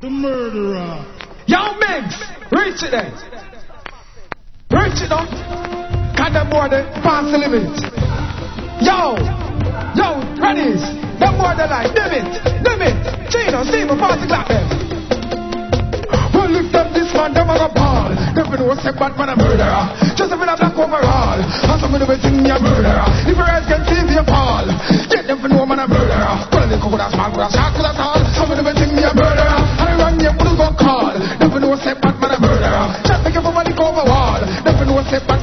The murderer. Yo, Migs, reach it then. Reach it up. Can them boy they pass the limit? Yo, ready? Them boy they like, dim it. Chino, see me, pass the clock them. Well, lift up this man, them a go ball. Them know say bad man a murderer. Just a bit of black overall. And some of them think me a murderer. If your eyes can see me a fall, get them for know man a murderer. Well, they come with a small, with a shark, with a tall. Some of them think me a murderer. And I run you, who go call. Them know say bad man a murderer. Just to give a money over wall. Them know say bad